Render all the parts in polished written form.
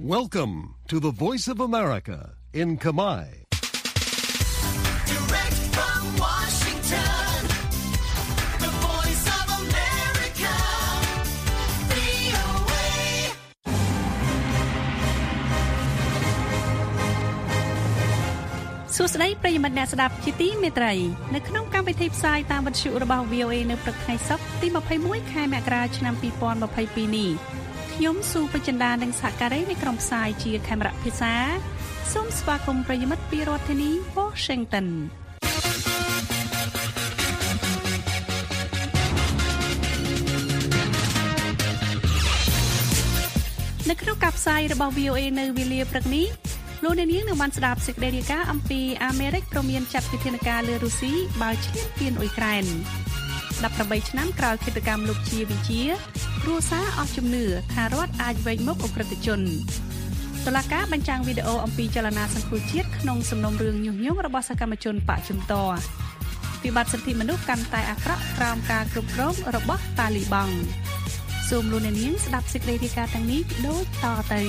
Welcome to the Voice of America in Khmer. Direct from Washington, the Voice of America, VOA. សួស្តីប្រិយមិត្តអ្នកស្ដាប់ជាទីមេត្រីនៅក្នុងកម្មវិធីផ្សាយតាមវិទ្យុរបស់ VOA នៅព្រឹកថ្ងៃសុក្រទី21ខែមករាឆ្នាំ2022នេះខ្ញុំស៊ូបចិន្តានិងសហការីនៃក្រុមផ្សាយជាខេមរៈភាសាសូមស្វាគមន៍ប្រិយមិត្តពីរដ្ឋធានី Washington នៅក្នុងការផ្សាយរបស់ VOA នៅវេលាព្រឹកនេះលោកអ្នកនាងនឹងបានស្ដាប់សេចក្តីរាយការណ៍អំពីអាមេរិកព្រមមានចាត់វិធានការលើរុស្ស៊ីបើឈ្លានពានអ៊ុយក្រែន18ឆ្នាំក្រោយគិតកម្មលោកជាវិជាគ្រួសារអស់ជំនឿថារដ្ឋអាចវែងមុខអ ுக ្រិតជនតុលាការបញ្ចាំងវីដេអូអំពីចលនាសង្គ្រោះជាតិក្នុងសំណុំរឿងញុះញង់របស់សកម្មជនបកជំទាស់វិបត្តិសិទ្ធិមនុស្សកាន់តែអាក្រក់ក្រោមការគ្រប់គ្រងរបស់តាលីបង់សូមលោកអ្នកនាងស្ដាប់សេចក្តីរាយការណ៍ទាំងនេះដូចតទៅ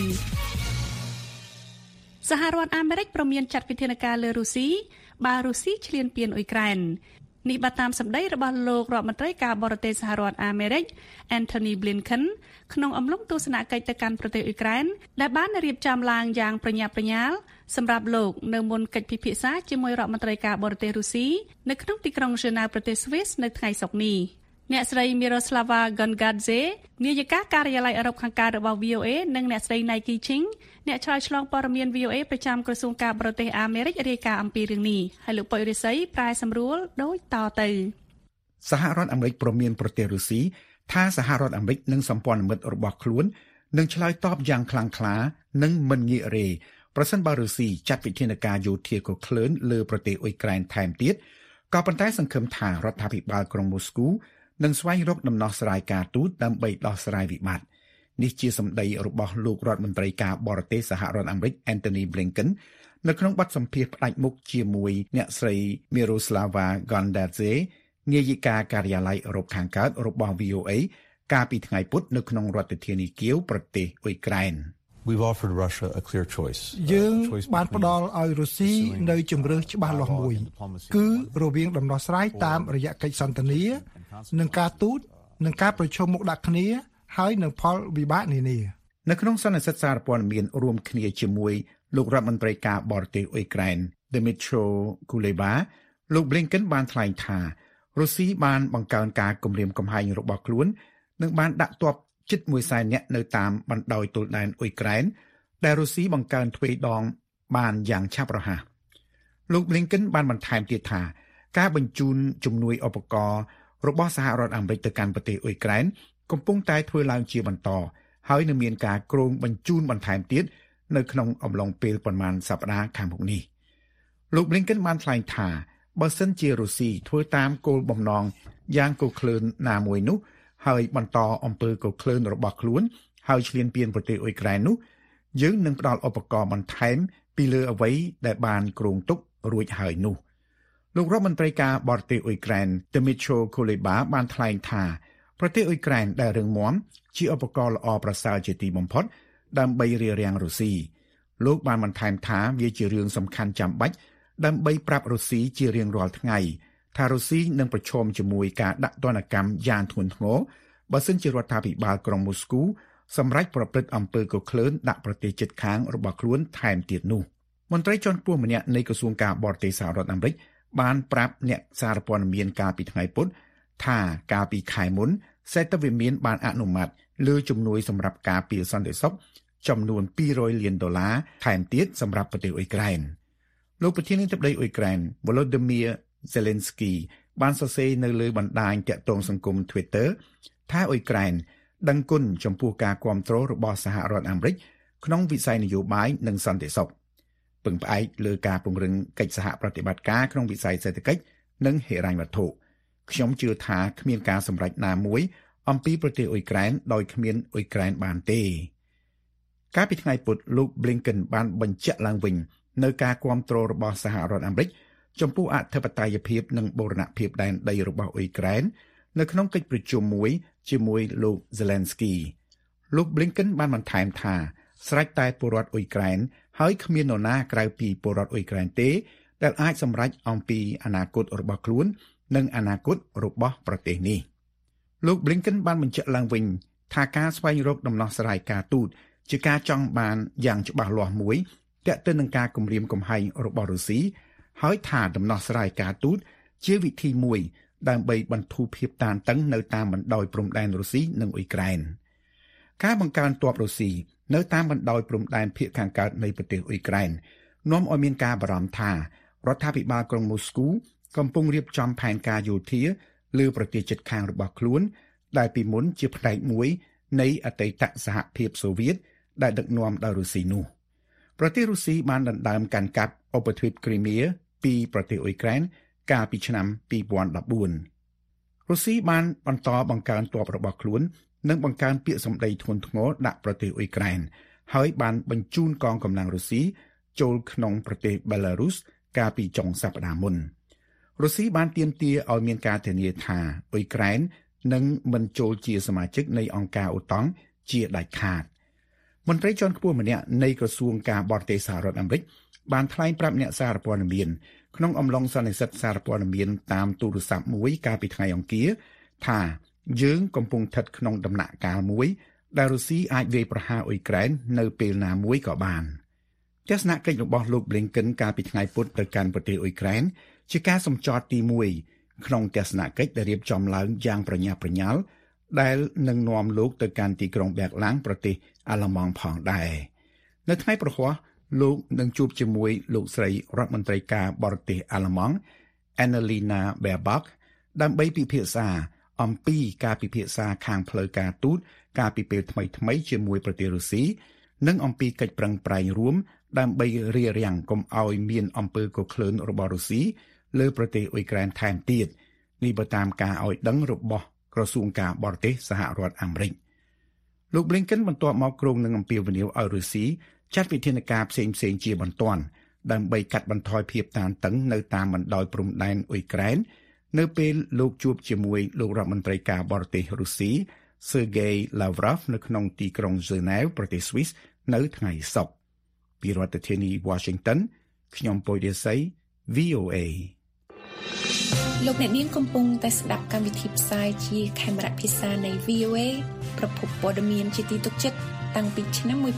សហរដ្ឋអាមេរិកព្រមមានចាត់វិធានការលើរុស្ស៊ីបើរុស្ស៊ីឈ្លានពានអ៊ុយក្រែននេះបើតាមសម្ដីរបស់លោករដ្ឋមន្ត្រីការបរទេសសហរដ្ឋអាមេរិក Anthony Blinken ក្នុងអំឡុងទស្សនកិច្ចទៅកាន់ប្រទេសអ៊ុយក្រែនដែលបានរៀបចំឡើងយ៉ាងប្រញាប់ប្រញាល់សម្រាប់លោកនៅមុនកិច្ចពិភាក្សាជាមួយរដ្ឋមន្ត្រីការបរទេសរុស្ស៊ីនៅក្នុងទីក្រុងហ្សឺណែវប្រទេសស្វីសនៅថ្ងៃសុក្រនេះអ្នកស្រី Miroslava Gongadze នាយិកាការិយាល័យអឺរ៉ុបខាងកើតរបស់ VOA និងអ្នកស្រី Nike Ching អ្នកឆ្លើយឆ្លងព័ត៌មាន VOA ប្រចាំក្រសួងការបរទេសអាមេរិករាយការណ៍អំពីរឿងនេះហើយលោកប៉ុយរិស័យប្រែសម្រួលដូចតទៅសហរដ្ឋអាមេរិកព្រមមានប្រទេសរុស្ស៊ីថាសហរដ្ឋអាមេរិកនិងសម្ព័ន្ធមិត្តរបស់ខ្លួននឹងឆ្លើយតបយ៉ាងខ្លាំងក្លានិងមិនងាករេប្រសិនបើរុស្ស៊ីចាត់វិធានការយោធាកក្លឿនលើប្រទេសអ៊ុយក្រែនថែមទៀតក៏ប៉ុន្តែសង្ឃឹមថារដ្ឋាភិបាលក្រុងមូស្គូនឹងស្វែងរកដំណោះស្រាយការទូតដើម្បីដោះស្រាយវិបត្តិនេះជាសម្ដីរបស់លោករដ្ឋមន្ត្រីការបរទេសសហរដ្ឋអាមេរិក Anthony Blinken នៅក្នុងបទសម្ភាសន៍ផ្ដាច់មុខជាមួយអ្នកស្រី Miroslava Gongadze នាយិកាការិយាល័យអឺរ៉ុបខាងកើតរបស់ VOA កាលពីថ្ងៃពុធនៅក្នុងរដ្ឋធានីគៀវប្រទេសអ៊ុយក្រែន We've offered Russia a clear choice. យើងបានផ្ដល់ឲ្យរុស្ស៊ីនៅជម្រើសច្បាស់លាស់មួយគឺរវាងដំណោះស្រាយតាមរយៈកិច្ចសន្ទនានិងការទូតនិងការប្រជុំមុខដាក់គ្នាហើយនឹងផលវិបាកនានានៅក្នុងសន្និសីទសារព័ត៌មានរួមគ្នាជាមួយលោករដ្ឋមន្ត្រីការបរទេសអ៊ុយក្រែន Dmytro Kuleba លោក Blinken បានថ្លែងថារុស្ស៊ីបានបង្កើនការគំរាមកំហែងរបស់ខ្លួននិងបានដាក់ទ័ពជិត100,000 នាក់នៅតាមបណ្ដោយទល់ដែនអ៊ុយក្រែនដែលរុស្ស៊ីបង្កើនទ្វេដងបានយ៉ាងឆាប់រហ័សលោក Blinken បានបន្ថែមទៀតថាការបញ្ជូនជំនួយឧបករណ៍របស់សហរដ្ឋអាមេរិកទៅកាន់ប្រទេសអ៊ុយក្រែនកំពុងតែធ្វើឡើងជាបន្តហើយនឹងមានការគ្រោងបញ្ជូនបន្ថែមទៀតនៅក្នុងអំឡុងពេលប្រមាណសប្តាហ៍ខាងមុខនេះលោក Blinken បានថ្លែងថាបើសិនជារុស្ស៊ីធ្វើតាមគោលបំណងយ៉ាងកក្លឿនណាមួយនោះហើយបន្តអំពើកក្លឿនរបស់ខ្លួនហើយឈ្លានពានប្រទេសអ៊ុយក្រែននោះយើងនឹងផ្ដល់ឧបករណ៍បន្ថែមពីលើអ្វីដែលបានគ្រោងទុករួចហើយនោះលោករដ្ឋមន្ត្រីការបរទេសអ៊ុយក្រែន Dmytro Kuleba បានថ្លែងថាប្រទេសអ៊ុយក្រែនដែលរឹងមាំជាឧបករណ៍ល្អប្រសើរជាទីបំផុតដើម្បីរារាំងរុស្ស៊ីលោកបានបន្ថែមថាវាជារឿងសំខាន់ចាំបាច់ដើម្បីប្រាប់រុស្ស៊ីជារៀងរាល់ថ្ងៃថារុស្ស៊ីនឹងប្រឈមជាមួយការដាក់ទណ្ឌកម្មយ៉ាងធ្ងន់ធ្ងរបើសិនជារដ្ឋាភិបាលក្រុងមូស្គូសម្រេចប្រព្រឹត្តអំពើកក្លឿនដាក់ប្រទេសជិតខាងរបស់ខ្លួនថែមទៀតនោះមន្ត្រីជាន់ខ្ពស់ម្នាក់នៃក្រសួងការបរទេសសហរដ្ឋអាមេរិកបានប្រាប់អ្នកសារព័ត៌មានកាលពីថ្ងៃពុធថាកាលពីខែមុនសេដ្ឋវិមានបានអនុម័តលើជំនួយសម្រាប់ការពារសន្តិសុខចំនួន$200 លានថែមទៀតសម្រាប់ប្រទេសអ៊ុយក្រែនលោកប្រធានាធិបតីអ៊ុយក្រែន Volodymyr Zelensky បានសរសេរនៅលើបណ្ដាញទាក់ទងសង្គម Twitter ថាអ៊ុយក្រែនដឹងគុណចំពោះការគាំទ្ររបស់សហរដ្ឋអាមេរិកក្នុងវិស័យនយោបាយនិងសន្តិសុខពឹងផ្អែកលើការពង្រឹងកិច្ចសហប្រតិបត្តិការក្នុងវិស័យសេដ្ឋកិច្ចនិងហិរញ្ញវត្ថុខ្ញុំជឿថាគ្មានការសម្រេចណាមួយអំពីប្រទេសអ៊ុយក្រែនដោយគ្មានអ៊ុយក្រែនបានទេកាលពីថ្ងៃពុធលោក Blinken បានបញ្ជាក់ឡើងវិញនៅការគាំទ្ររបស់សហរដ្ឋអាមេរិកចំពោះអធិបតេយ្យភាពនិងបូរណភាពដែនដីរបស់អ៊ុយក្រែននៅក្នុងកិច្ចប្រជុំមួយជាមួយលោក Zelensky លោក Blinken បានបន្ថែមថាស្រេចតែពលរដ្ឋអ៊ុយក្រែនហើយគ្មាននរណាក្រៅពីពលរដ្ឋអ៊ុយក្រែនទេដែលអាចសម្រេចអំពីអនាគតរបស់ខ្លួននិងអនាគតរបស់ប្រទេសនេះលោក Blinken បានបញ្ជាក់ឡើងវិញថាការស្វែងរកដំណោះស្រាយការទូតជាការចង់បានយ៉ាងច្បាស់លាស់មួយទាក់ទិននឹងការគំរាមកំហែងរបស់រុស្ស៊ីហើយថាដំណោះស្រាយការទូតជាវិធីមួយដើម្បីបន្ធូរភាពតានតឹងនៅតាមបណ្ដោយព្រំដែនរុស្ស៊ីនិងអ៊ុយក្រែនការបង្កើនទ័ពរុស្ស៊ីនៅតាមបណ្ដោយព្រំដែនភាគខាងកើតនៃប្រទេសអ៊ុយក្រែននាំឲ្យមានការបារម្ភថារដ្ឋាភិបាលក្រុងមូស្គូកំពុងរៀបចំផែនការយោធាលើប្រទេសជិតខាងរបស់ខ្លួនដែលពីមុនជាផ្នែកមួយនៃអតីតសហភាពសូវៀតដែលដឹកនាំដោយរុស្ស៊ីនោះប្រទេសរុស្ស៊ីបានដណ្ដើមកាន់កាប់ឧបទ្វីបគ្រីមៀពីប្រទេសអ៊ុយក្រែនកាលពីឆ្នាំ2014រុស្ស៊ីបានបន្តបង្កើនទ័ពរបស់ខ្លួននិងបង្កើនពាក្យសម្ដីធ្ងន់ធ្ងរដាក់ប្រទេសអ៊ុយក្រែនហើយបានបញ្ជូនកងកម្លាំងរុស្ស៊ីចូលក្នុងប្រទេសបេឡារុសកាលពីចុងសប្តាហ៍មុនរុស្ស៊ីបានទាមទារឲ្យមានការធានាថាអ៊ុយក្រែននឹងមិនចូលជាសមាជិកនៃអង្គការអូតង់ជាដាច់ខាតមន្ត្រីជាន់ខ្ពស់ម្នាក់នៃក្រសួងការបរទេសសហរដ្ឋអាមេរិកបានថ្លែងប្រាប់អ្នកសារព័ត៌មានក្នុងអំឡុងសន្និសីទសារព័ត៌មានតាមទូរស័ព្ទមួយកាលពីថ្ងៃអង្គារថាយើងកំពុងស្ថិតក្នុងដំណាក់កាលមួយដែលរុស្ស៊ីអាចវាយប្រហារអ៊ុយក្រែននៅពេលណាមួយក៏បានទស្សនកិច្ចរបស់លោក Blinken កាលពីថ្ងៃពុធទៅកាន់ប្រទេសអ៊ុយក្រែនជាការសម្ចតទី1ក្នុងទស្សនកិច្ចដែលរៀបចំឡើងយ៉ាងប្រញាប់ប្រញាល់ដែលនឹងនាំលោកទៅកាន់ទីក្រុងបែរឡាំងប្រទេសអាល្លឺម៉ង់ផងដែរនៅថ្ងៃប្រហ័សលោកនឹងជួបជាមួយលោកស្រីរដ្ឋមន្ត្រីការបរទេសអាល្លឺម៉ង់ Annalena Baerbock ដើម្បីពិភាក្សាអំពីការពិភាក្សាខាងផ្លូវការទូតកាលពីពេលថ្មីៗជាមួយប្រទេសរុស្ស៊ីនិងអំពីកិច្ចប្រឹងប្រែងរួមដើម្បីរារាំងកុំឲ្យមានអំពើកក្លឿនរបស់រុស្ស៊ីលើប្រទេសអ៊ុយក្រែនថែមទៀតនេះបើតាមការឲ្យដឹងរបស់ក្រសួងការបរទេសសហរដ្ឋអាមេរិកលោក Blinken បន្ទាប់មកគ្រោងនឹងអំពាវនាវឲ្យរុស្ស៊ីចាត់វិធានការផ្សេងៗជាបន្ទាន់ដើម្បីកាត់បន្ថយភាពតានតឹងនៅតាមបណ្ដោយព្រំដែនអ៊ុយក្រែននៅពេលលោកជួបជាមួយលោករដ្ឋមន្ត្រីការបរទេសរុស្ស៊ី Sergei Lavrov នៅក្នុងទីក្រុង Geneva ប្រទេស Swiss នៅថ្ងៃសុក្រពីរដ្ឋធានី Washington ខ្ញុំពុយរាសី VOA លោកអ្នកនាងកំពុងតែស្ដាប់កម្មវិធីផ្សាយជាខេមរៈភាសានៃ VOA ប្រភពព័ត៌មានជាទីទុកចិត្តតាំងពីឆ្នាំ1955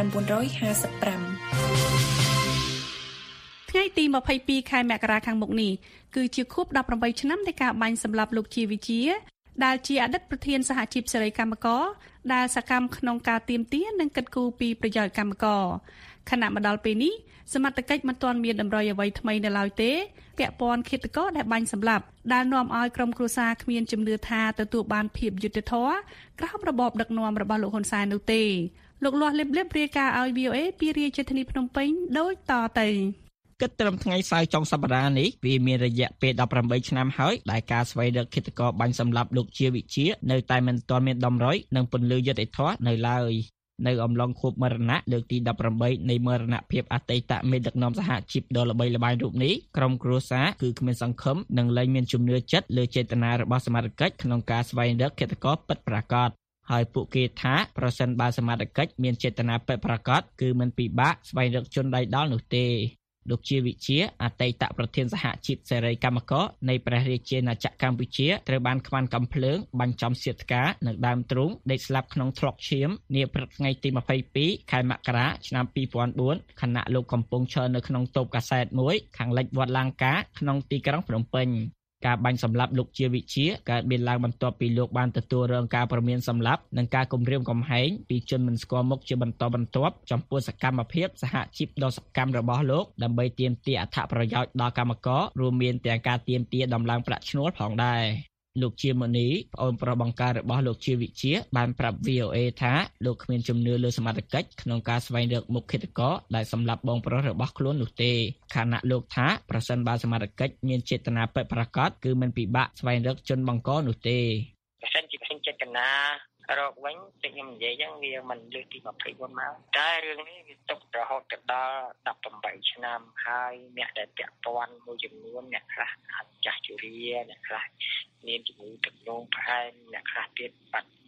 ថ្ងៃទី22ខែមករាខាងមុខនេះគឺជាខួប18ឆ្នាំនៃការបាញ់សម្លាប់លោកជាវិជាដែលជាអតីតប្រធានសហជីពសេរីកម្មករដែលសកម្មក្នុងការទាមទារនិងកិត្តគូពីប្រយោជន៍កម្មករខណៈមកដល់ពេលនេះសមត្ថកិច្ចមិនទាន់មានតម្រុយអ្វីថ្មីនៅឡើយទេពាក់ព័ន្ធឃាតករដែលបាញ់សម្លាប់ដែលនាំឲ្យក្រុមគ្រួសារគ្មានជំនឿថាទទួលបានភាពយុត្តិធម៌ក្រោមរបបដឹកនាំរបស់លោកហ៊ុនសែននោះទេលោកលាស់លឹបរាយការណ៍ឲ្យ VOA ពីរាជធានីភ្នំពេញដូចតទៅគិតត្រឹមថ្ងៃសៅរ៍ចុងសប្តាហ៍នេះវាមានរយៈពេល18ឆ្នាំហើយដែលការស្វែងរកឃាតករបាញ់សម្លាប់លោកជាវិជានៅតែមិនទាន់មានដំណោយនិងពន្លឺយុត្តិធម៌នៅឡើយនៅអំឡុងខួបមរណៈលើកទី18នៃមរណភាពអតីតមេដឹកនាំសហជីពដ៏ល្បីល្បាញរូបនេះក្រុមគ្រួសារគឺគ្មានសង្ឃឹមនិងលែងមានជំនឿចិត្តលើចេតនារបស់សមាជិកក្នុងការស្វែងរកឃាតករពិតប្រាកដហើយពួកគេថាប្រសិនបើសមាជិកមានចេតនាពិតប្រាកដគឺមិនពិបាកស្វែងរកជនដៃដល់នោះទេលោកជាវិជាអតីតប្រធានសហជីពសេរីកម្មករនៃព្រះរាជាណាចក្រកម្ពុជាត្រូវបានខ្វាន់កំភ្លើងបាញ់ចំសៀតផ្កានៅដើមទ្រូងដេកស្លាប់ក្នុងថ្លុកឈាមនាព្រឹកថ្ងៃទី22ខែមករាឆ្នាំ2004ខណៈលោកកំពុងឈរនៅក្នុងតូបកាសែតមួយខាងលិចវត្តលង្កាក្នុងទីក្រុងភ្នំពេញការបាញ់សម្លាប់លោកជាវិជាកើតមានឡើងបន្ទាប់ពីលោកបានទទួលរងការព្រមានសម្លាប់និងការគំរាមកំហែងពីជនមិនស្គាល់មុខជាបន្តបន្ទាប់ចំពោះសកម្មភាពសហជីពដ៏សកម្មរបស់លោកដើម្បីទាមទារអត្ថប្រយោជន៍ដល់កម្មកររួមមានទាំងការទាមទារដំឡើងប្រាក់ឈ្នួលផងដែរលោកជាមនីប្អូនប្រុសបង្ការរបស់លោកជាវិជាបានប្រាប់ VOA ថាលោកគ្មានជំនឿលើសមត្ថកិច្ចក្នុងការស្វែងរកមុខឃាតករដែលសម្លាប់បងប្រុសរបស់ខ្លួននោះទេខណៈលោកថាប្រសិនបើសមត្ថកិច្ចមានចេតនាពិតប្រាកដគឺមិនពិបាកស្វែងរកជនបង្កនោះទេប្រសិនជាចេតនារកវិញតែខ្ញុំនិយាយចឹងវាមិនលើសពី24ម៉ោងតែរឿងនេះវាទុករហូតដល់18ឆ្នាំហើយអ្នកដែលពាក់ព័ន្ធមួយចំនួនអ្នកខ្លះអាចចាស់ជរាអ្នកខ្លះមានជំងឺទឹកនោមផ្អែមអ្នកខ្លះទៀតបាត់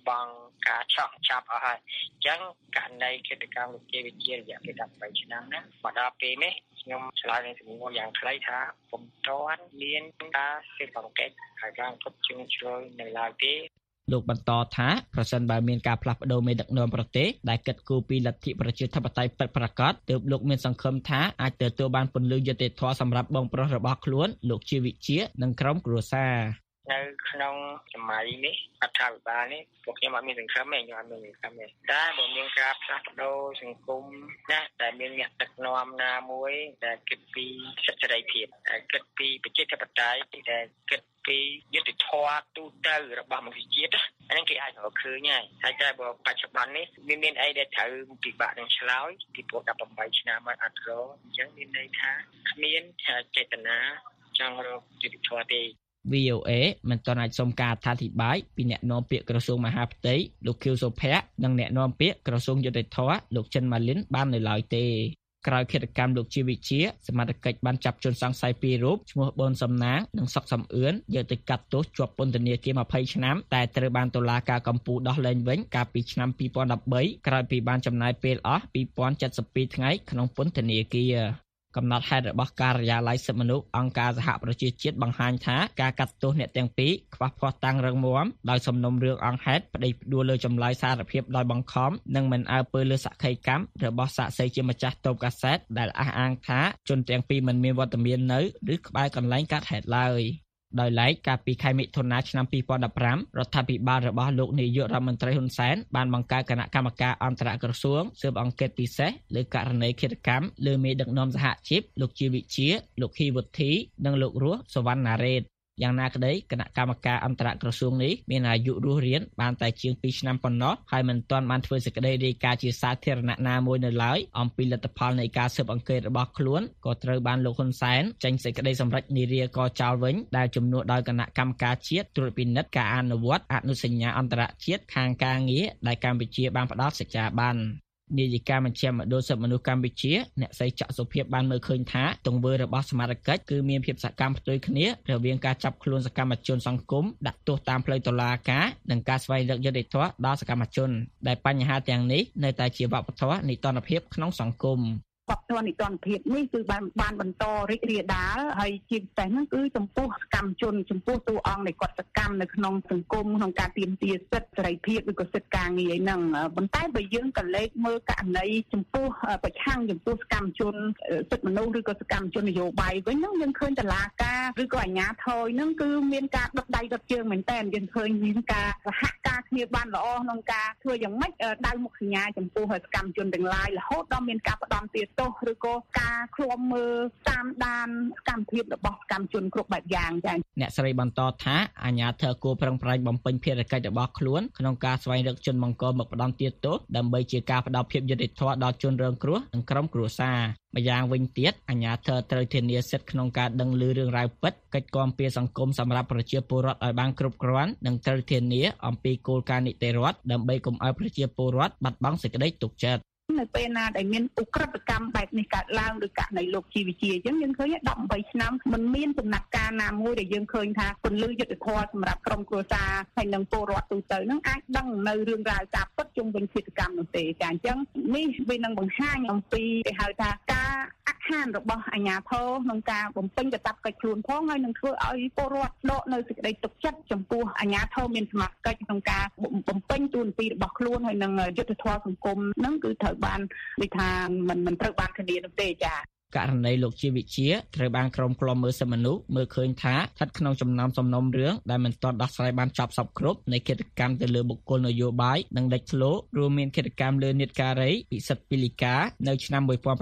បង់ការឆក់ចាប់អស់ហើយអញ្ចឹងករណីកិច្ចកម្មលោកជាវិជារយៈពេល18ឆ្នាំណាមកដល់ពេលនេះខ្ញុំឆ្លើយនឹងសំណួរយ៉ាងខ្លីថាពុំទាន់មានការស៊ើបអង្កេតហើយការគប់ជើងជ្រោយនៅឡើយទេលោកបន្តថាប្រសិនបើមានការផ្លាស់ប្តូរមេដឹកនាំប្រទេសដែលគិតគូរពីលទ្ធិប្រជាធិបតេយ្យពិតប្រាកដទើបលោកមានសង្ឃឹមថាអាចទទួលបានពន្លឺយុត្តិធម៌សម្រាប់បងប្រុសរបស់ខ្លួនលោកជាវិជានិងក្រុមគ្រួសារនៅក្នុងសម័យនេះរដ្ឋាភិបាលនេះពួកខ្ញុំអត់មានសង្ឃឹមទេខ្ញុំអត់មានសង្ឃឹមទេតែបើមានការផ្លាស់ប្ដូរសង្គមណាដែលមានអ្នកដឹកនាំណាមួយដែលគិតពីសិទ្ធិសេរីភាពដែលគិតពីប្រជាធិបតេយ្យដែលគិតពីយុត្តិធម៌ទូទៅរបស់មនុស្សជាតិអានេះគេអាចរកឃើញហើយតែបើបច្ចុប្បន្ននេះមានអីដែលត្រូវពិបាកនឹងឆ្លើយពីព្រោះ18ឆ្នាំមកអត់រកអញ្ចឹងមានន័យថាគ្មានចេតនាចង់រកយុត្តិធម៌ទេ VOA មិនទាន់អាចសុំការអធិប្បាយពីអ្នកនាំពាក្យក្រសួងមហាផ្ទៃលោកខៀវសុភ័ក្រនិងអ្នកនាំពាក្យក្រសួងយុតិធធម៌លោកចិនម៉ាលីនបាននៅឡើយទេក្រោយឃាតកម្មលោកជាវិជាសមត្ថកិច្ចបានចាប់ជនសង្ស័យ2រូបឈ្មោះប៊ុនសំណាងនិងសុកសំអឿនយកទៅកាត់ទោសជាប់ពន្ធនាគារ20ឆ្នាំតែត្រូវបានតុលាការកំពូលដោះលែងវិញកាលពីឆ្នាំ2013ក្រោយពីបានចំណាយពេលអស់2072ថ្ងៃក្នុងពន្ធនាគារកំណត់ហេតុរបស់ការិយាល័យសិទ្ធិមនុស្សអង្គការសហប្រជាជាតិបង្ហាញថាការកាត់ទោសអ្នកទាំងពីរខ្វះភស្តុតាងរឹងមាំដោយសំណុំរឿងអង្គហេតុប្តីផ្ដួលលើចម្លើយសារភាពដោយបង្ខំនិងមិនអើពើលើសក្ខីកម្មរបស់សាក្សីជាម្ចាស់តូបកាសែតដែលអះអាងថាជនទាំងពីរមិនមានវត្តមាននៅឬក្បែរកន្លែងកាត់ហេតុឡើយដោយឡែកកាលពីខែមិថុនាឆ្នាំ2015រដ្ឋាភិបាលរបស់លោកនាយករដ្ឋមន្ត្រីហ៊ុនសែនបានបង្កើតគណៈកម្មការអន្តរក្រសួងស៊ើបអង្កេតពិសេសលើករណីឃាតកម្មលើមេដឹកនាំសហជីពលោកជាវិជាលោកហ៊ីវុធីនិងលោករស់សវណ្ណារ៉េតយ៉ាងណាក្តីគណៈកម្មការអន្តរក្រសួងនេះមានអាយុរស់រានបានតែជាង2ឆ្នាំប៉ុណ្ណោះហើយមិនទាន់បានធ្វើសេចក្តីរាយការណ៍ជាសាធារណៈណាមួយនៅឡើយអំពីលទ្ធផលនៃការស៊ើបអង្កេតរបស់ខ្លួនក៏ត្រូវបានលោកហ៊ុនសែនចេញសេចក្តីសម្រេចនារីកចោលវិញដែលជំនួសដោយគណៈកម្មការជាតិត្រួតពិនិត្យការអនុវត្តអនុសញ្ញាអន្តរជាតិខាងការងារដែលកម្ពុជាបានផ្ដល់សច្ចាប័ននាយិកាមជ្ឈមណ្ឌលសិទ្ធិមនុស្សកម្ពុជាអ្នកស្រីច័ក្សសុភាពបានមើលឃើញថាទង្វើរបស់សមាជិកគឺមានភាពសកម្មផ្ទុយគ្នារវាងការចាប់ខ្លួនសកម្មជនសង្គមដាក់ទោសតាមផ្លូវតុលាការនិងការស្វែងរកយុត្តិធម៌ដល់សកម្មជនដែលបញ្ហាទាំងនេះនៅតែជាវប្បធម៌នីតិរដ្ឋភាពក្នុងសង្គមបព្វធម៌នីតិរដ្ឋភាពនេះគឺបានបន្តរីករាលដាលហើយជាពិសេសហ្នឹងគឺចំពោះសកម្មជនចំពោះតួអង្គនៃគាត់សកម្មនៅក្នុងសង្គមក្នុងការទាមទារសិទ្ធិសេរីភាពឬក៏សិទ្ធិការងារហ្នឹងប៉ុន្តែបើយើងក៏លេខមើលករណីចំពោះប្រឆាំងចំពោះសកម្មជនសិទ្ធិមនុស្សឬក៏សកម្មជននយោបាយវិញហ្នឹងយើងឃើញតុលាការឬក៏អាជ្ញាធរហ្នឹងគឺមានការដុតដៃដុតជើងមែនតើយើងឃើញមានការសហការគ្នាបានល្អក្នុងការធ្វើយ៉ាងម៉េចដៅមុខសញ្ញាចំពោះសកម្មជនទាំងឡាយរហូតដល់មានការផ្ដន់ទាទោសឬក៏ការឃ្លាំមើលតាមដានសកម្មភាពរបស់សកម្មជនគ្រប់បែបយ៉ាងចា៎អ្នកស្រីបន្តថាអាជ្ញាធរគួរប្រឹងប្រែងបំពេញភារកិច្ចរបស់ខ្លួនក្នុងការស្វែងរកជនបង្កមកផ្ដន់ទាទោសដើម្បីជាការផ្ដល់ភាពយុត្តិធម៌ដល់ជនរងគ្រោះនិងក្រុមគ្រួសារម្យ៉ាងវិញទៀតអាជ្ញាធរត្រូវធានាសិទ្ធិក្នុងការដឹងឮរឿងរ៉ាវពិតកិច្ចគាំពារសង្គមសម្រាប់ប្រជាពលរដ្ឋឲ្យបានគ្រប់គ្រាន់និងត្រូវធានាអំពីគោលការណ៍នីតិរដ្ឋដើម្បីកុំឲ្យប្រជាពលរដ្ឋបាត់បង់សេចក្តីទុកចិត្តនៅពេលណាដែលមានឧក្រិដ្ឋកម្មបែបនេះកើតឡើងឬករណីលោកជីវិជាអញ្ចឹងយើងឃើញ18ឆ្នាំមិនមានដំណាក់កាលណាមួយដែលយើងឃើញថាពន្លឺយុត្តិធម៌សម្រាប់ក្រុមគ្រួសារហើយនិងពលរដ្ឋទូទៅនឹងអាចដឹងនៅរឿងរ៉ាវការពិតជុំវិញឃាតកម្មនោះទេចាអញ្ចឹងនេះវានឹងបង្ហាញអំពីគេហៅថាការអក្ខានរបស់អាជ្ញាធរក្នុងការបំពេញកាតព្វកិច្ចខ្លួនផងហើយនឹងធ្វើឲ្យពលរដ្ឋដកនៅសេចក្តីទុកចិត្តចំពោះអាជ្ញាធរមានសមត្ថកិច្ចក្នុងការបំពេញតួនាទីរបស់ខ្លួនហើយនឹងយុត្តិធម៌សង្គមនឹងគឺត្រូវបានដូចថាមិនត្រូវបានធានានោះទេចា៎ករណីលោកជាវិជាត្រូវបានក្រុមឃ្លាំមើលសិទ្ធិមនុស្សមើលឃើញថាស្ថិតក្នុងចំណោមសំណុំរឿងដែលមិនទាន់ដោះស្រាយបានចប់សពគ្រប់នៃឃាតកម្មទៅលើបុគ្គលនយោបាយនិងលេចធ្លោរួមមានឃាតកម្មលើនេតការីពិសិដ្ឋពីលីកានៅឆ្នាំ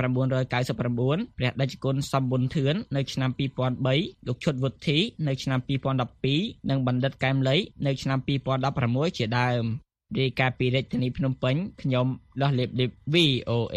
1999ព្រះតេជគុណសំប៊ុនធឿននៅឆ្នាំ2003លោកឈុតវុធី នៅឆ្នាំ2012និងបណ្ឌិតកែមលីនៅឆ្នាំ2016ជាដើមរាយការណ៍ពីរាជធានីភ្នំពេញខ្ញុំលោះលេបលីប VOA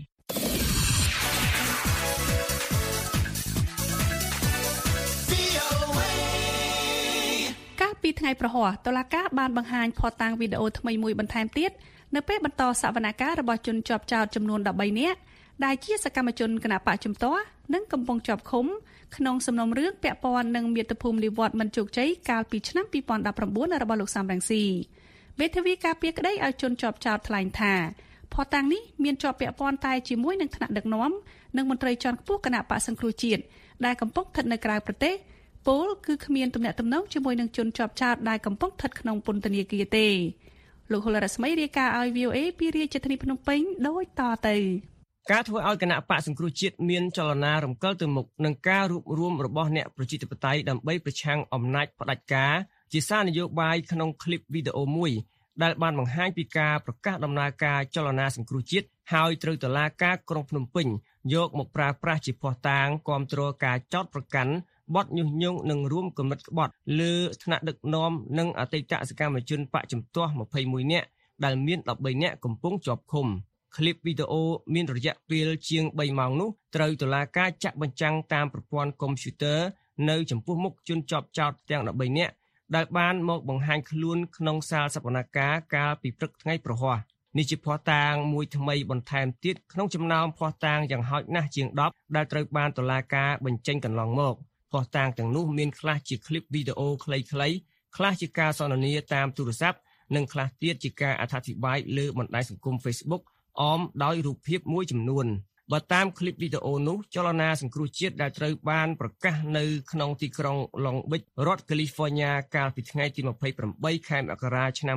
ពីថ្ងៃប្រហ័សតុលាការបានបង្ហាញភស្តុតាងវីដេអូថ្មីមួយបន្ថែមទៀតនៅពេលបន្តសវនកម្មរបស់ជនជាប់ចោទចំនួន13នាក់ដែលជាសកម្មជនគណបកជំទាស់និងកំពុងជាប់ឃុំក្នុងសំណុំរឿងពាក់ព័ន្ធនឹងមាតុភូមិនិវត្តន៍មិនជោគជ័យកាលពីឆ្នាំ2019របស់លោកសំរងស៊ីវេទិកាការពារក្តីឲ្យជនជាប់ចោទថ្លែងថាភស្តុតាងនេះមានជាប់ពាក់ព័ន្ធតែជាមួយនឹងថ្នាក់ដឹកនាំនិងមន្ត្រីជាន់ខ្ពស់គណៈបកសង្គ្រោះជាតិដែលកំពុងស្ថិតនៅក្រៅប្រទេសពលគឺគ្មានទំនាក់ទំនងជាមួយនឹងជនជាប់ចោទដែលកំពុងស្ថិតក្នុងពន្ធនាគារទេលោកហុលរស្មីរាយការណ៍ឲ្យ VOA ពីរាជធានីភ្នំពេញដូចតទៅការធ្វើឲ្យគណៈបកសង្គ្រោះជាតិមានចលនារំកិលទៅមុខនឹងការរួបរวมរបស់អ្នកប្រជាធិបតេយ្យដើម្បីប្រឆាំងអំណាចផ្ដាច់ការជាសារនយោបាយក្នុងคลิปវីដេអូមួយដែលបានបង្ហាញពីការប្រកាសដំណើរការចលនាសង្គ្រោះជាតិហើយត្រូវតុលាការក្រុងភ្នំពេញយកមកប្រើប្រាស់ជាភស្តុតាងគាំទ្រការចោទប្រកាន់បទញុះញង់និងរួមគំនិតក្បត់លើថ្នាក់ដឹកនាំនិងអតីតសកម្មជនបកជំទាស់21នាក់ដែលមាន13នាក់កំពុងជាប់ឃុំคลิปវីដេអូមានរយៈពេលជាង3ម៉ោងនោះត្រូវតុលាការចាក់បញ្ចាំងតាមប្រព័ន្ធកុំព្យូទ័រនៅចំពោះមុខជនជាប់ចោទទាំង13នាក់ដែលបានមកបង្ហាញខ្លួនក្នុងសាលសវនកម្មកាលពីព្រឹកថ្ងៃប្រហ័សនេះជាភស្តុតាងមួយថ្មីបន្ថែមទៀតក្នុងចំណោមភស្តុតាងយ៉ាងហោចណាស់ជាង10ដែលត្រូវបានតុលាការបញ្ចេញកន្លងមកភស្តុតាងទាំងនោះមានខ្លះជាคลิปវីដេអូខ្លីៗខ្លះជាការសន្ទនាតាមទូរស័ព្ទនិងខ្លះទៀតជាការអត្ថាធិប្បាយលើបណ្ដាញសង្គម Facebook អមដោយរូបភាពមួយចំនួនបើតាមคลิปវីដេអូនោះចលនាសង្គ្រោះជាតិដែលត្រូវបានប្រកាសនៅក្នុងទីក្រុង Long Beach រដ្ឋ California កាលពីថ្ងៃទី28ខែមករាឆ្នាំ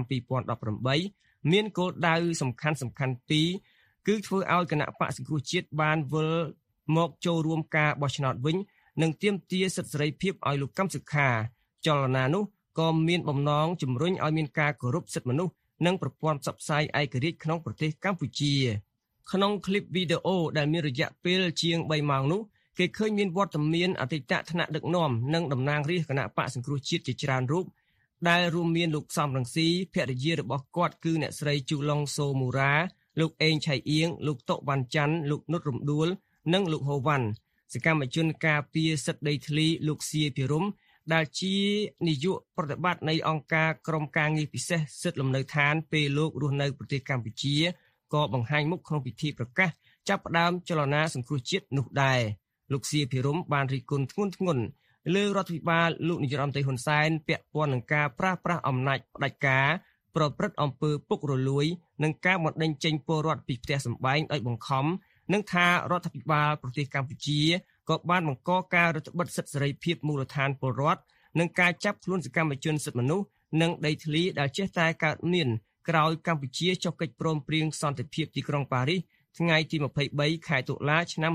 2018មានគោលដៅសំខាន់ពីរគឺធ្វើឲ្យគណៈបកសង្គ្រោះជាតិបានវិលមកចូលរួមការបោះឆ្នោតវិញនិងទាមទារសិទ្ធិសេរីភាពឲ្យលោកកឹមសុខាចលនានោះក៏មានបំណងជំរុញឲ្យមានការគោរពសិទ្ធិមនុស្សនិងប្រព័ន្ធផ្សព្វផ្សាយឯករាជ្យក្នុងប្រទេសកម្ពុជាក្នុងคลิปវីដេអូដែលមានរយៈពេលជាង3ម៉ោងនោះគេឃើញមានវត្តមានអតីតថ្នាក់ដឹកនាំនិងតំណាងរាស្ត្រគណៈបកសង្គ្រោះជាតិជាច្រើនរូបដែលរួមមានលោកសំរងស៊ីភរិយារបស់គាត់គឺអ្នកស្រីជូឡុងសូមូរ៉ាលោកអេងឆៃអៀងលោកតុវ៉ាន់ច័ន្ទលោកនុតរំដួលនិងលោកហូវ៉ាន់សកម្មជនការពារសិទ្ធិដីធ្លីលោកសៀភិរមដែលជានាយកប្រតិបត្តិនៃអង្គការក្រមការងារពិសេសសិទ្ធិលំនៅឋានពេលលោករស់នៅប្រទេសកម្ពុជាក៏បង្ហាញមុខក្នុងពិធីប្រកាសចាប់ផ្ដើមចលនាសង្គ្រោះជាតិនោះដែរលោកសៀភិរមបានរិះគន់ធ្ងន់ធ្ងរលើរដ្ឋាភិបាលលោកនាយរដ្ឋមន្ត្រីហ៊ុនសែនពាក់ព័ន្ធនឹងការប្រាស្រ័យអំណាចផ្ដាច់ការប្រព្រឹត្តអំពើពុករលួយនិងការបណ្តេញចេញពលរដ្ឋពីផ្ទះសម្បែងដោយបង្ខំនិងថារដ្ឋាភិបាលប្រទេសកម្ពុជាក៏បានបង្កការរឹតបន្តឹងសិទ្ធិសេរីភាពមូលដ្ឋានពលរដ្ឋនិងការចាប់ខ្លួនសកម្មជនសិទ្ធិមនុស្សនិងដីធ្លីដែលចេះតែកើតមានក្រោយកម្ពុជាចុះកិច្ចព្រមព្រៀងសន្តិភាពទីក្រុងប៉ារីសថ្ងៃទី23ខែតុលាឆ្នាំ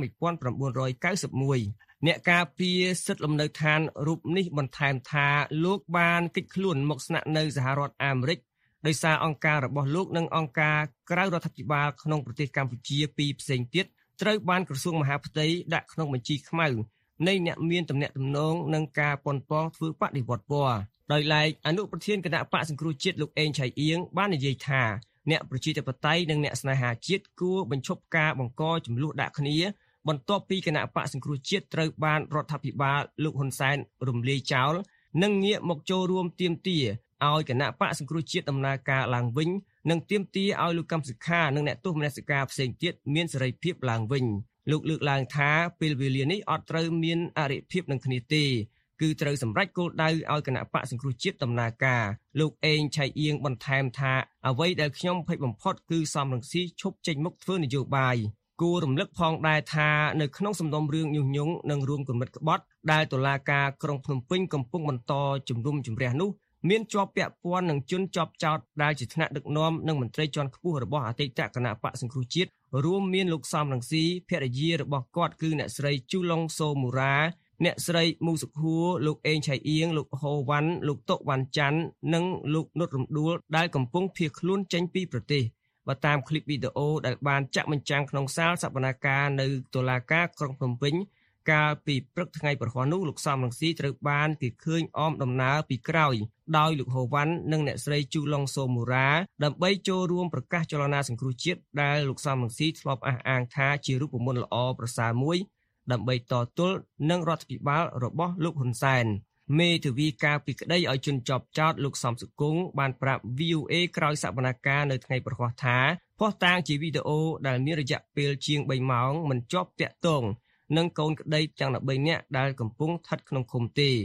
1991អ្នកការពារសិទ្ធិលំនៅឋានរូបនេះបន្ថែមថាលោកបានគេចខ្លួនមកស្នាក់នៅសហរដ្ឋអាមេរិកដោយសារអង្គការរបស់លោកនិងអង្គការក្រៅរដ្ឋាភិបាលក្នុងប្រទេសកម្ពុជាពីរផ្សេងទៀតត្រូវបានក្រសួងមហាផ្ទៃដាក់ក្នុងបញ្ជីខ្មៅនៃអ្នកមានទំនាក់ទំនងនឹងការប៉ុនប៉ងធ្វើបដិវត្តពណ៌ដោយឡែកអនុប្រធានគណៈបកសង្គ្រោះជាតិលោកអេងឆៃអៀងបាននិយាយថាអ្នកប្រជាធិបតេយ្យនិងអ្នកស្នេហាជាតិគួរបញ្ឈប់ការបង្កចំនួនដាក់គ្នាបន្ទាប់ពីគណៈបកសង្គ្រោះជាតិត្រូវបានរដ្ឋាភិបាលលោកហ៊ុនសែនរំលាយចោលនិងងាកមកចូលរួមទាមទារឲ្យគណៈបកសង្គ្រោះជាតិដំណើរការឡើងវិញនិងទាមទារឲ្យលោកកឹមសុខានិងអ្នកទោសមនសិការផ្សេងទៀតមានសេរីភាពឡើងវិញលោកលើកឡើងថាពេលវេលានេះអត់ត្រូវមានអរិភាពនឹងគ្នាទេគឺត្រូវសម្រេចគោលដៅឲ្យគណៈបកសង្គ្រោះជាតិដំណើរការលោកអេងឆៃអៀងបន្ថែមថាអ្វីដែលខ្ញុំភ័យបំផុតគឺសំរងស៊ីឈប់ចេញមុខធ្វើនយោបាយគួររំលឹកផងដែរថានៅក្នុងសំណុំរឿងញុះញង់និងរួមគំនិតក្បត់ដែលតុលាការក្រុងភ្នំពេញកំពុងបន្តជំនុំជម្រះនោះមានជាប់ពាក់ព័ន្ធនឹងជនជាប់ចោទដែលជាថ្នាក់ដឹកនាំនិងមន្ត្រីជាន់ខ្ពស់របស់អតីតគណៈបកសង្គ្រោះជាតិរួមមានលោកសំរងស៊ីភរិយារបស់គាត់គឺអ្នកស្រីជូឡុងសូមូរ៉ាអ្នកស្រីមូសុខួរលោកអេងឆៃអៀងលោកហូវ៉ាន់លោកតុវ៉ាន់ច័ន្ទនិងលោកនុតរំដួលដែលកំពុងភៀសខ្លួនចេញពីប្រទេសបើតាមคลิปវីដេអូដែលបានចាក់បញ្ចាំងក្នុងសាលសវនកម្មនៅតុលាការក្រុងភ្នំពេញកាលពីព្រឹកថ្ងៃប្រហ័សនោះលោកសំរងស៊ីត្រូវបានគេឃើញអមដំណើរពីក្រោយដោយលោកហូវ៉ាន់និងអ្នកស្រីជូឡុងសូមូរ៉ាដើម្បីចូលរួមប្រកាសចលនាសង្គ្រោះជាតិដែលលោកសំរងស៊ីធ្លាប់អះអាងថាជារូបមន្តល្អប្រសើរមួយដើម្បីតទល់នឹងរដ្ឋាភិបាលរបស់លោកហ៊ុនសែនមេធាវីការពីក្តីឲ្យជនជាប់ចោទលោកសំសុគង្គបានប្រាប់ VOA ក្រោយសវនកម្មនៅថ្ងៃប្រហ័សថាភស្តុតាងជាវីដេអូដែលមានរយៈពេលជាង3ម៉ោងមិនជាប់តាក់ទងនិងកូនក្តីទាំង13នាក់ដែលកំពុងស្ថិតក្នុងឃុំទេ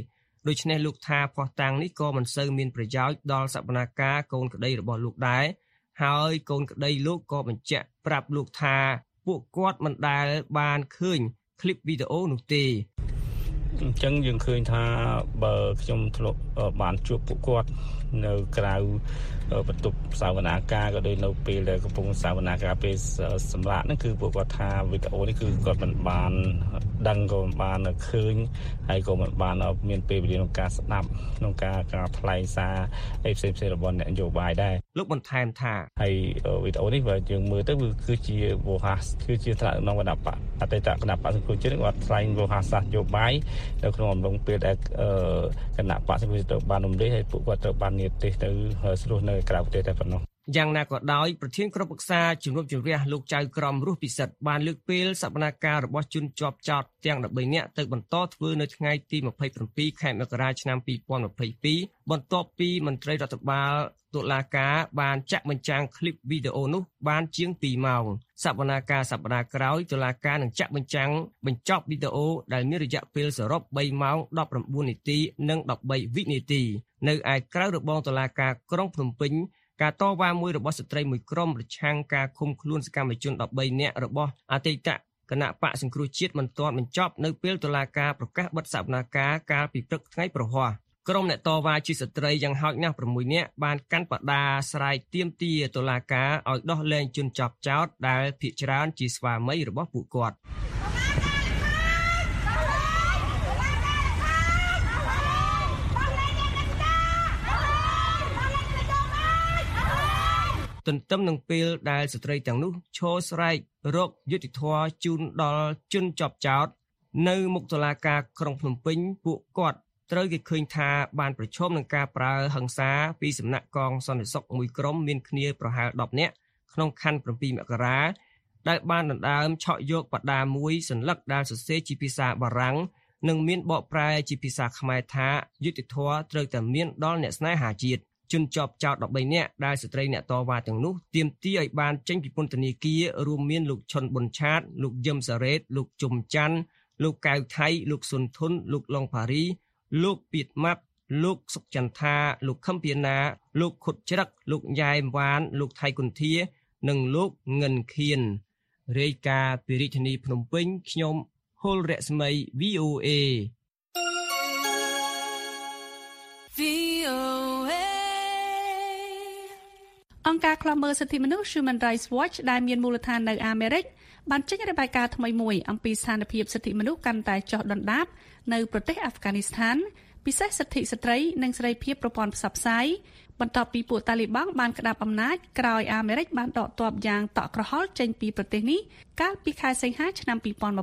ដូច្នេះលោកថាភស្តុតាងនេះក៏មិនសូវមានប្រយោជន៍ដល់សវនាការកូនក្តីរបស់លោកដែរហើយកូនក្តីលោកក៏បញ្ជាក់ប្រាប់លោកថាពួកគាត់មិនដែលបានឃើញคลิปវីដេអូនោះទេអញ្ចឹងយើងឃើញថាបើខ្ញុំធ្លាប់បានជួបពួកគាត់នៅក្រៅបន្ទប់សវនាការក៏ដូចនៅពេលដែលកំពុងសវនាការពេលសម្រាប់ហ្នឹងគឺពួកគាត់ថាវីដេអូនេះគឺគាត់មិនបានដឹងក៏មិនបានឃើញហើយក៏មិនបានមានពេលវេលាក្នុងការស្ដាប់ក្នុងការថ្លែងសារអីផ្សេងៗរបស់អ្នកនយោបាយដែរលោកបន្ថែមថាហើយវីដេអូនេះបើយើងមើលទៅវាគឺជាវោហាគឺជាថ្នាក់ក្នុងគណៈបកអតីតគណៈបកសង្គ្រោះជាតិគាត់ថ្លែងវោហាសាស្ត្រនយោបាយនៅក្នុងអំឡុងពេលដែលគណៈបកសង្គ្រោះជាតិបានរំលាយហើយពួកគាត់ត្រូវបាននិទេសទៅស្រុះនៅក្រៅប្រទេសតែប៉ុណ្ណោះយ៉ាងណាក៏ដោយប្រធានក្រុមប្រឹក្សាជំនួបជម្រះលោកចៅក្រមរស់ពិសិដ្ឋបានលើកពេលសវនាការរបស់ជនជាប់ចោទទាំង13នាក់ទៅបន្តធ្វើនៅថ្ងៃទី27ខែមករាឆ្នាំ2022បន្ទាប់ពីមន្ត្រីរដ្ឋបាលតុលាការបានចាក់បញ្ចាំងคลิปវីដេអូនោះបានជាង2ម៉ោងសវនាការសប្តាហ៍ក្រោយតុលាការនឹងចាក់បញ្ចាំងបញ្ចប់វីដេអូដែលមានរយៈពេលសរុប3ម៉ោង19នាទីនិង13វិនាទីនៅឯក្រៅរបងតុលាការក្រុងភ្នំពេញការតវ៉ាមួយរបស់ស្ត្រីមួយក្រុមប្រឆាំងការឃុំខ្លួនសកម្មជន13នាក់របស់អតីតគណៈបកសង្គ្រោះជាតិមិនទាន់បញ្ចប់នៅពេលតុលាការប្រកាសបិទសវនាការកាលពីព្រឹកថ្ងៃប្រហ័សក្រុមអ្នកតវ៉ាជាស្ត្រីយ៉ាងហោចណាស់6នាក់បានកាន់បដាស្រែកទាមទារតុលាការឲ្យដោះលែងជនជាប់ចោទដែលភាគច្រើនជាស្វាមីរបស់ពួកគាត់ទន្ទឹមនឹងពេលដែលស្ត្រីទាំងនោះឈរស្រែករកយុត្តិធម៌ជូនដល់ជនជាប់ចោទនៅមុខតុលាការក្រុងភ្នំពេញពួកគាត់ត្រូវគេឃើញថាបានប្រឈមនឹងការប្រើហិង្សាពីសំណាក់កងសន្តិសុខមួយក្រុមមានគ្នាប្រហែល10នាក់ក្នុងខណ្ឌ7មករាដែលបានដណ្ដើមឆក់យកបដាមួយសន្លឹកដែលសរសេរជាភាសាបារាំងនិងមានបកប្រែជាភាសាខ្មែរថាយុត្តិធម៌ត្រូវតែមានដល់អ្នកស្នេហាជាតិជនជាប់ចោទ13នាក់ដែលស្ត្រីអ្នកតវ៉ាទាំងនោះទាមទារឲ្យបានចេញពីពន្ធនាគាររួមមានលោកឈុនប៊ុនឆាតលោកយឹមសារ៉េតលោកជុំច័ន្ទលោកកៅថៃលោកសុនធុនលោកឡុងផារីលោកពៀតម៉ាប់លោកសុកចន្ទថាលោកខឹមពីណាលោកខុតច្រឹកលោកយ៉ែមវ៉ានលោកថៃគុន្ធានិងលោកងិនខៀនរាយការណ៍ពីរាជធានីភ្នំពេញខ្ញុំហុលរស្មី VOA អង្គការឃ្លាំមើលសិទ្ធិមនុស្ស Human Rights Watch ដែលមានមូលដ្ឋាននៅអាមេរិកបានចេញរបាយការណ៍ថ្មីមួយអំពីស្ថានភាពសិទ្ធិមនុស្សកាន់តែចុះដុនដាបនៅប្រទេសអាហ្វហ្គានីស្ថានពិសេសសិទ្ធិស្ត្រីនិងសេរីភាពប្រព័ន្ធផ្សព្វផ្សាយបន្ទាប់ពីពួកតាលីបង់បានក្តាប់អំណាចក្រោយអាមេរិកបានដកទ័ពយ៉ាងតក់ក្រហល់ចេញពីប្រទេសនេះកាលពីខែសីហាឆ្នាំ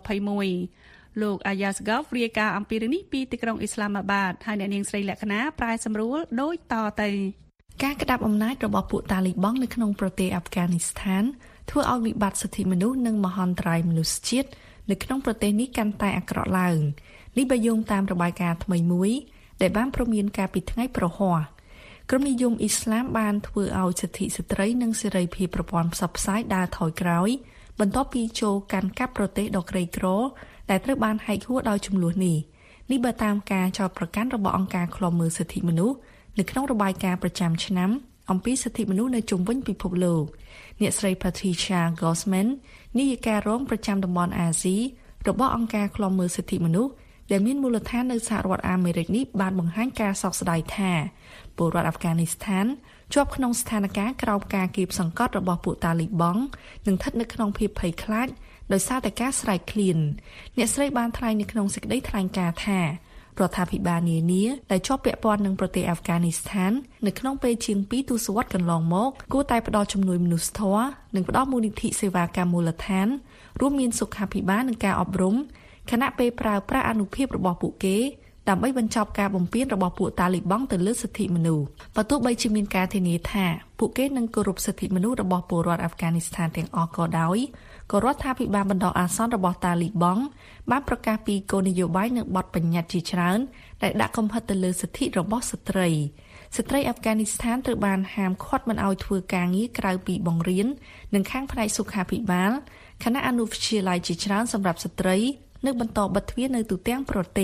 2021លោកអាយ៉ាសហ្គហ្វរាយការណ៍អំពីរឿងនេះពីទីក្រុងអ៊ីស្លាមាបាតហើយអ្នកនាងស្រីលក្ខណាប្រែសម្រួលដូចតទៅការក្តាប់អំណាចរបស់ពួកតាលីបង់នៅក្នុងប្រទេសអាហ្វហ្គានីស្ថានធ្វើឲ្យវិបត្តិសិទ្ធិមនុស្សនិងមហន្តរាយមនុស្សជាតិនៅក្នុងប្រទេសនេះកាន់តែអាក្រក់ឡើងនេះបើយោងតាមរបាយការណ៍ថ្មីមួយដែលបានព្រមានការពីថ្ងៃប្រហ័សក្រុមនិយមអ៊ីស្លាមបានធ្វើឲ្យសិទ្ធិស្ត្រីនិងសេរីភាពប្រព័ន្ធផ្សព្វផ្សាយដើរថយក្រោយបន្ទាប់ពីចូលកាន់កាប់ប្រទេសដ៏ក្រីក្រដែលត្រូវបានហែកហួរដោយចំនួននេះបើតាមការចោទប្រកាន់របស់អង្គការឃ្លាំមើលសិទ្ធិមនុស្សនៅក្នុងរបាយការណ៍ប្រចាំឆ្នាំអំពីសិទ្ធិមនុស្សនៅជុំវិញពិភពលោកអ្នកស្រី Patricia Gosman នាយិការងប្រចាំតំបន់អាស៊ីរបស់អង្គការឃ្លាំមើលសិទ្ធិមនុស្សដែលមានមូលដ្ឋាននៅសហរដ្ឋអាមេរិកនេះបានបង្ហាញការសោកស្ដាយថាពលរដ្ឋអាហ្វហ្គានីស្ថានជាប់ក្នុងស្ថានភាពក្រោមការគាបសង្កត់របស់ពួកតាលីបង់និងស្ថិតនៅក្នុងភាពភ័យខ្លាចដោយសារតែការស្រែកឃ្លានអ្នកស្រីបានថ្លែងនៅក្នុងសេចក្តីថ្លែងការណ៍ថារដ្ឋាភិបាលនានាដែលជាប់ពាក់ព័ន្ធនឹងប្រទេសអាហ្វហ្គានីស្ថាននៅក្នុងពេលជាង2ទសវត្សរ៍កន្លងមកគួរតែផ្តល់ជំនួយមនុស្សធម៌និងផ្តល់មូលនិធិសេវាកម្មមូលដ្ឋានរួមមានសុខាភិបាលនិងការអប់រំខណៈពេលប្រើប្រាស់អានុភាពរបស់ពួកគេដើម្បីបញ្ចប់ការបំពានរបស់ពួកតាលីបង់ទៅលើសិទ្ធិមនុស្សបើទោះបីជាមានការធានាថាពួកគេនឹងគោរពសិទ្ធិមនុស្សរបស់ពលរដ្ឋអាហ្វហ្គានីស្ថានទាំងអស់ក៏ដោយក៏រដ្ឋាភិបាលបណ្ដោះអាសន្នរបស់តាលីបង់បានប្រកាសពីគោលនយោបាយនិងបទបញ្ញត្តិជាច្រើនដែលដាក់កំហិតទៅលើសិទ្ធិរបស់ស្ត្រីអាហ្វហ្គានីស្ថានត្រូវបានហាមឃាត់មិនឲ្យធ្វើការងារក្រៅពីបង្រៀននិងខាងផ្នែកសុខាភិបាលខណៈអនុវិទ្យាល័យជាច្រើនសម្រាប់ស្ត្រីនៅបន្តបិទទ្វារនៅទូទាំងប្រទេស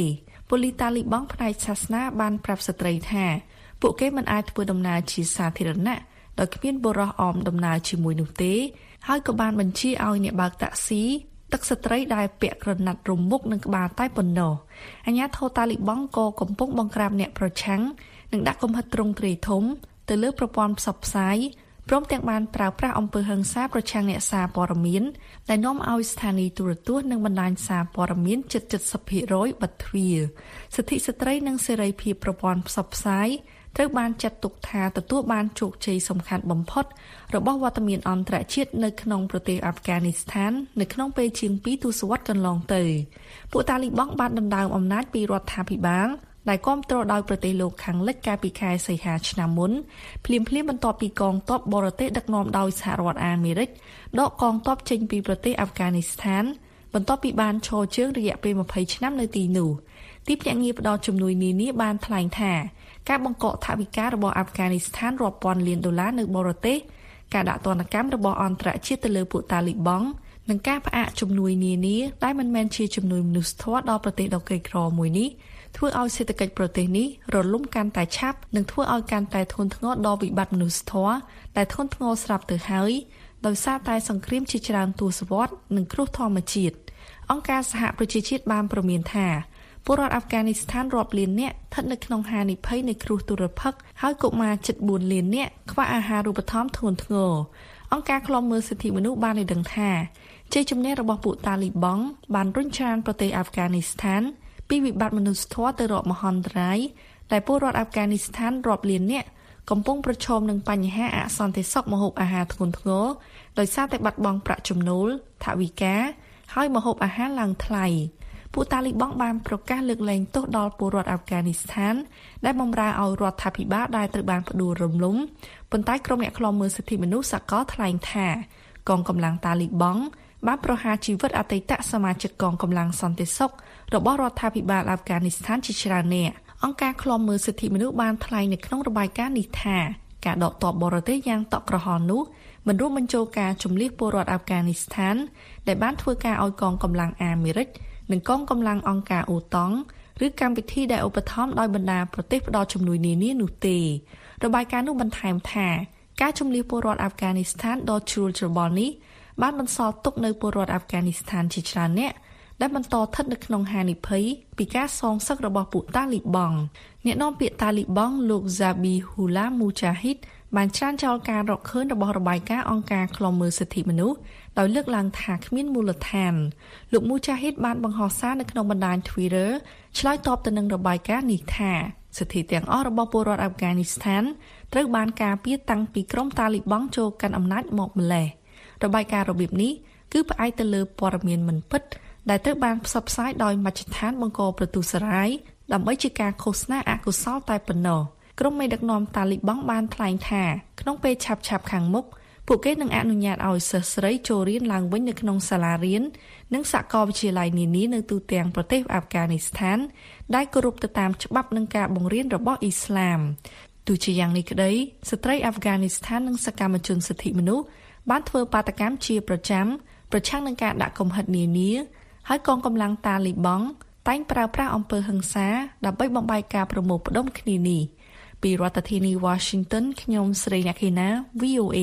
ប៉ូលីសតាលីបង់ផ្នែកសាសនាបានប្រាប់ស្ត្រីថាពួកគេមិនអាចធ្វើដំណើរជាសាធារណៈដោយគ្មានបុរសអមដំណើរជាមួយនោះទេហើយក៏បានបញ្ជាឲ្យអ្នកបើកតាក់ស៊ីទឹកស្ត្រីដែលពាក់ក្រណាត់រំមុខនឹងក្បាលតែប៉ុណ្ណោះអាជ្ញាធរតាលីបង់ក៏កំពុងបង្ក្រាបអ្នកប្រឆាំងនិងដាក់កំហិតទ្រង់ទ្រាយធំទៅលើប្រព័ន្ធផ្សព្វផ្សាយព្រមទាំងបានប្រើប្រាស់អំពើហិង្សាប្រឆាំងអ្នកសារព័ត៌មានដែលនាំឲ្យស្ថានីយទូរទស្សន៍និងបណ្ដាញសារព័ត៌មានជិត 70% បិទទ្វារសិទ្ធិស្ត្រីនិងសេរីភាពប្រព័ន្ធផ្សព្វផ្សាយត្រូវបានចាត់ទុកថាទទួលបានជោគជ័យសំខាន់បំផុតរបស់វត្តមានអន្តរជាតិនៅក្នុងប្រទេសអាហ្វហ្គានីស្ថាននៅក្នុងពេលជាង2ទសវត្សរ៍កន្លងទៅពួកតាលីបង់បានដណ្ដើមអំណាចពីរដ្ឋាភិបាលដែលគាំទ្រដោយប្រទេសលោកខាងលិចកាលពីខែសីហាឆ្នាំមុនភ្លាមៗបន្ទាប់ពីកងទ័ពបរទេសដឹកនាំដោយសហរដ្ឋអាមេរិកដកកងទ័ពចេញពីប្រទេសអាហ្វហ្គានីស្ថានបន្ទាប់ពីបានឈរជើងរយៈពេល20ឆ្នាំនៅទីនោះទីភ្នាក់ងារផ្ដល់ជំនួយនានាបានថ្លែងថាការបង្កកថវិការបស់អាហ្វហ្គានីស្ថានរាប់ពាន់លានដុល្លារនៅបរទេសការដាក់ទណ្ឌកម្មរបស់អន្តរជាតិទៅលើពួកតាលីបង់និងការផ្អាកជំនួយនានាដែលមិនមែនជាជំនួយមនុស្សធម៌ដល់ប្រទេសដ៏ក្រីក្រមួយនេះធ្វើឲ្យសេដ្ឋកិច្ចប្រទេសនេះរលំកាន់តែឆាប់និងធ្វើឲ្យកាន់តែធ្ងន់ធ្ងរដល់វិបត្តិមនុស្សធម៌ដែលធ្ងន់ធ្ងរស្រាប់ទៅហើយដោយសារតែសង្គ្រាមជាច្រើនទសវត្សរ៍និងគ្រោះធម្មជាតិអង្គការសហប្រជាជាតិបានព្រមានថាពលរដ្ឋអាហ្វហ្គានីស្ថានរាប់លាននាក់ស្ថិតនៅក្នុងហានិភ័យនៃគ្រោះទុរភិក្សហើយកុមារជិត4លាននាក់ខ្វះអាហារូបត្ថម្ភធ្ងន់ធ្ងរអង្គការឃ្លាំមើលសិទ្ធិមនុស្សបានឲ្យដឹងថាជ័យជំនះរបស់ពួកតាលីបង់បានរុញច្រានប្រទេសអាហ្វហ្គានីស្ថានពីវិបត្តិមនុស្សធម៌ទៅរកមហន្តរាយដែលពលរដ្ឋអាហ្វហ្គានីស្ថានរាប់លាននាក់កំពុងប្រឈមនឹងបញ្ហាអសន្តិសុខម្ហូបអាហារធ្ងន់ធ្ងរដោយសារតែបាត់បង់ប្រាក់ចំណូលថវិកាហើយម្ហូបអាហារឡើងថ្លៃពួកតាលីបង់បានប្រកាសលើកលែងទោសដល់ពលរដ្ឋអាហ្វហ្គានីស្ថានដែលបម្រើឲ្យរដ្ឋាភិបាលដែលត្រូវបានផ្ដួលរំលំប៉ុន្តែក្រុមអ្នកឃ្លាំមើលសិទ្ធិមនុស្សសកលថ្លែងថាកងកម្លាំងតាលីបង់បានប្រហារជីវិតអតីតសមាជិកកងកម្លាំងសន្តិសុខរបស់រដ្ឋាភិបាលអាហ្វហ្គានីស្ថានជាច្រើននាក់អង្គការឃ្លាំមើលសិទ្ធិមនុស្សបានថ្លែងនៅក្នុងរបាយការណ៍នេះថាការដកទ័ពបរទេសយ៉ាងតក់ក្រហល់នោះមិនរួមបញ្ចូលការជម្លៀសពលរដ្ឋអាហ្វហ្គានីស្ថានដែលបានធ្វើការឲ្យកងកម្លាំងអាមេរិកនិងកងកម្លាំងអង្គការអូតង់ឬកម្មវិធីដែលឧបត្ថម្ភដោយបណ្ដាប្រទេសផ្ដល់ជំនួយនានានោះទេរបាយការណ៍នោះបន្ថែមថាការជម្លៀសពលរដ្ឋអាហ្វហ្គានីស្ថានដ៏ជ្រួលច្របល់នេះបានបន្សល់ទុកនៅពលរដ្ឋអាហ្វហ្គានីស្ថានជាច្រើននាក់ដែលបន្តស្ថិតនៅក្នុងហានិភ័យពីការសងសឹករបស់ពួកតាលីបង់អ្នកនាំពាក្យតាលីបង់លោក Zabihullah Mujahid បានច្រានចោលការរកឃើញរបស់របាយការណ៍អង្គការឃ្លាំមើលសិទ្ធិមនុស្សដោយលើកឡើងថាគ្មានមូលដ្ឋានលោក Mujahid បានបង្ហោះសារនៅក្នុងបណ្ដាញ Twitter ឆ្លើយតបទៅនឹងរបាយការណ៍នេះថាសិទ្ធិទាំងអស់របស់ពលរដ្ឋអាហ្វហ្គានីស្ថានត្រូវបានការពារតាំងពីក្រុមតាលីបង់ចូលកាន់អំណាចមកម្លេះរបាយការណ៍របៀបនេះគឺផ្អែកទៅលើព័ត៌មានមិនពិតដែលត្រូវបានផ្សព្វផ្សាយដោយមជ្ឈដ្ឋានបង្កប្រទុសរាយដើម្បីជាការឃោសនាអកុសលតែប៉ុណ្ណោះក្រុមមេដឹកនាំតាលីបង់បានថ្លែងថាក្នុងពេលឆាប់ៗខាងមុខពួកគេនឹងអនុញ្ញាតឲ្យសិស្សស្រីចូលរៀនឡើងវិញនៅក្នុងសាលារៀននិងសាកលវិទ្យាល័យនានានៅទូទាំងប្រទេសអាហ្វហ្គានីស្ថានដែលគោរពទៅតាមច្បាប់និងការបង្រៀនរបស់អ៊ីស្លាមទោះជាយ៉ាងនេះក្តីស្ត្រីអាហ្វហ្គានីស្ថាននិងសកម្មជនសិទ្ធិមនុស្សបានធ្វើបាតកម្មជាប្រចាំប្រឆាំងនឹងការដាក់កំហិតនានាហើយកងកម្លាំងតាលីបង់តែងប្រើប្រាស់អំពើហិង្សាដើម្បីបំបែកការប្រមូលផ្ដុំគ្នានេះពីរដ្ឋធានី Washington ខ្ញុំស្រីអ្នកខេណា VOA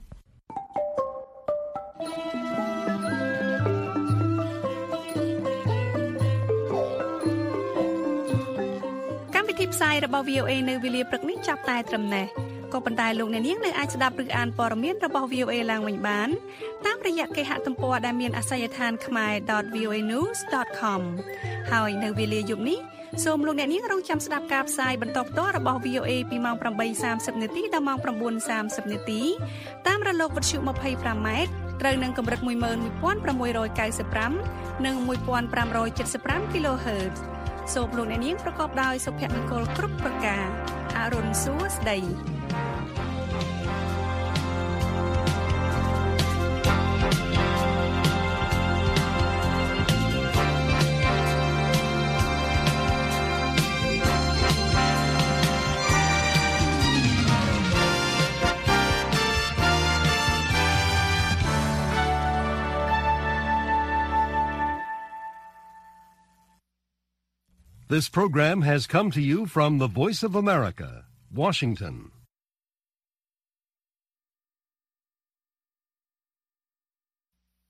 កម្មវិធីផ្សាយរបស់ VOA នៅវេលាព្រឹកនេះចាប់តែត្រឹមនេះក៏ប៉ុន្តែលោកអ្នកនាងនៅអាចស្ដាប់ឬអានព័ត៌មានរបស់ VOA ឡើងវិញបានតាមរយៈគេហទំព័រដែលមានអាសយដ្ឋាន khmer.voanews.com ហើយនៅវេលាយប់នេះសូមលោកអ្នកនាងរងចាំស្ដាប់ការផ្សាយបន្តផ្ទាល់របស់ VOA ពីម៉ោង 8:30 នាទីដល់ម៉ោង 9:30 នាទីតាមរលកវិទ្យុ 25M ត្រូវនឹងកម្រិត 11695 និង 1575 kHz សូមលោកអ្នកនាងប្រកបដោយសុភមង្គលគ្រប់ប្រការអរុនសួស្ដី This program has come to you from the Voice of America, Washington.